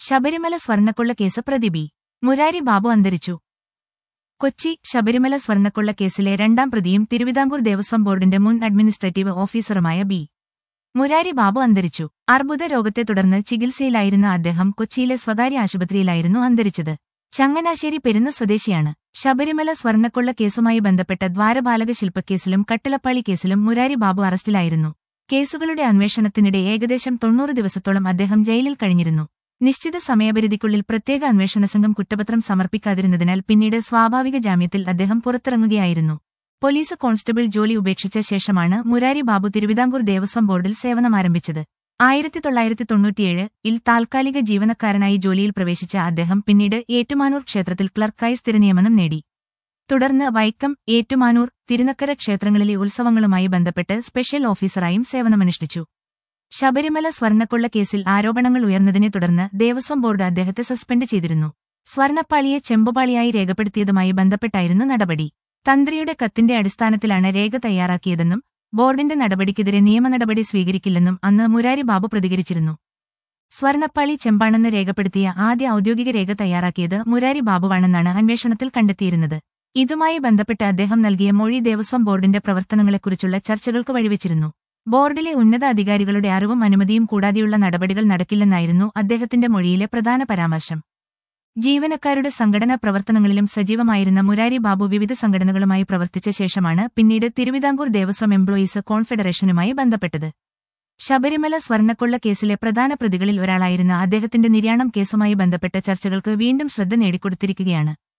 ശബരിമല സ്വർണ്ണക്കൊള്ള കേസ് പ്രതി ബി. മുരാരി ബാബു അന്തരിച്ചു. കൊച്ചി ശബരിമല സ്വർണ്ണക്കൊള്ള കേസിലെ രണ്ടാം പ്രതിയും തിരുവിതാംകൂർ ദേവസ്വം ബോർഡിന്റെ മുൻ അഡ്മിനിസ്ട്രേറ്റീവ് ഓഫീസറുമായ ബി. മുരാരി ബാബു അന്തരിച്ചു. അർബുദ രോഗത്തെ തുടർന്ന് ചികിത്സയിലായിരുന്ന അദ്ദേഹം കൊച്ചിയിലെ സ്വകാര്യ ആശുപത്രിയിലായിരുന്നു അന്തരിച്ചത്. ചങ്ങനാശ്ശേരി പെരുന്ന സ്വദേശിയാണ്. ശബരിമല സ്വർണ്ണക്കൊള്ള കേസുമായി ബന്ധപ്പെട്ട ദ്വാരപാലക ശില്പക്കേസിലും കട്ടിളപ്പാളി കേസിലും മുരാരി ബാബു അറസ്റ്റിലായിരുന്നു. കേസുകളുടെ അന്വേഷണത്തിനിടെ ഏകദേശം 90 ദിവസത്തോളം അദ്ദേഹം ജയിലിൽ കഴിഞ്ഞിരുന്നു. നിശ്ചിത സമയപരിധിക്കുള്ളിൽ പ്രത്യേക അന്വേഷണ സംഘം കുറ്റപത്രം സമർപ്പിക്കാതിരുന്നതിനാൽ പിന്നീട് സ്വാഭാവിക ജാമ്യത്തിൽ അദ്ദേഹം പുറത്തിറങ്ങുകയായിരുന്നു. പോലീസ് കോൺസ്റ്റബിൾ ജോലി ഉപേക്ഷിച്ച ശേഷമാണ് മുരാരി ബാബു തിരുവിതാംകൂർ ദേവസ്വം ബോർഡിൽ സേവനമാരംഭിച്ചത്. 1997-ൽ താൽക്കാലിക ജീവനക്കാരനായി ജോലിയിൽ പ്രവേശിച്ച അദ്ദേഹം പിന്നീട് ഏറ്റുമാനൂർ ക്ഷേത്രത്തിൽ ക്ലർക്കായി സ്ഥിരനിയമനം നേടി. തുടർന്ന് വൈക്കം, ഏറ്റുമാനൂർ, തിരുനക്കര ക്ഷേത്രങ്ങളിലെ ഉത്സവങ്ങളുമായി ബന്ധപ്പെട്ട് സ്പെഷ്യൽ ഓഫീസറായും സേവനമനുഷ്ഠിച്ചു. ശബരിമല സ്വർണ്ണക്കൊള്ള കേസിൽ ആരോപണങ്ങൾ ഉയർന്നതിനെ തുടർന്ന് ദേവസ്വം ബോർഡ് അദ്ദേഹത്തെ സസ്പെൻഡ് ചെയ്തിരുന്നു. സ്വർണ്ണപ്പാളിയെ ചെമ്പുപാളിയായി രേഖപ്പെടുത്തിയതുമായി ബന്ധപ്പെട്ടായിരുന്നു നടപടി. തന്ത്രിയുടെ കത്തിന്റെ അടിസ്ഥാനത്തിലാണ് രേഖ തയ്യാറാക്കിയതെന്നും ബോർഡിന്റെ നടപടിക്കെതിരെ നിയമനടപടി സ്വീകരിക്കില്ലെന്നും അന്ന് മുരാരി ബാബു പ്രതികരിച്ചിരുന്നു. സ്വർണ്ണപ്പാളി ചെമ്പാണെന്ന് രേഖപ്പെടുത്തിയ ആദ്യ ഔദ്യോഗിക രേഖ തയ്യാറാക്കിയത് മുരാരി ബാബുവാണെന്നാണ് അന്വേഷണത്തിൽ കണ്ടെത്തിയിരുന്നത്. ഇതുമായി ബന്ധപ്പെട്ട് അദ്ദേഹം നൽകിയ മൊഴി ദേവസ്വം ബോർഡിന്റെ പ്രവർത്തനങ്ങളെക്കുറിച്ചുള്ള ചർച്ചകൾക്ക് വഴിവെച്ചിരുന്നു. ബോർഡിലെ ഉന്നത അധികാരികളുടെ അറിവും അനുമതിയും കൂടാതെയുള്ള നടപടികൾ നടക്കില്ലെന്നായിരുന്നു അദ്ദേഹത്തിന്റെ മൊഴിയിലെ പ്രധാന പരാമർശം. ജീവനക്കാരുടെ സംഘടനാ പ്രവർത്തനങ്ങളിലും സജീവമായിരുന്ന മുരാരി ബാബു വിവിധ സംഘടനകളുമായി പ്രവർത്തിച്ച ശേഷമാണ് പിന്നീട് തിരുവിതാംകൂർ ദേവസ്വം എംപ്ലോയീസ് കോൺഫെഡറേഷനുമായി ബന്ധപ്പെട്ടത്. ശബരിമല സ്വർണ്ണക്കൊള്ള കേസിലെ പ്രധാന പ്രതികളിൽ ഒരാളായിരുന്ന അദ്ദേഹത്തിന്റെ നിര്യാണം കേസുമായി ബന്ധപ്പെട്ട ചർച്ചകൾക്ക് വീണ്ടും ശ്രദ്ധ നേടിക്കൊടുത്തിരിക്കുകയാണ്.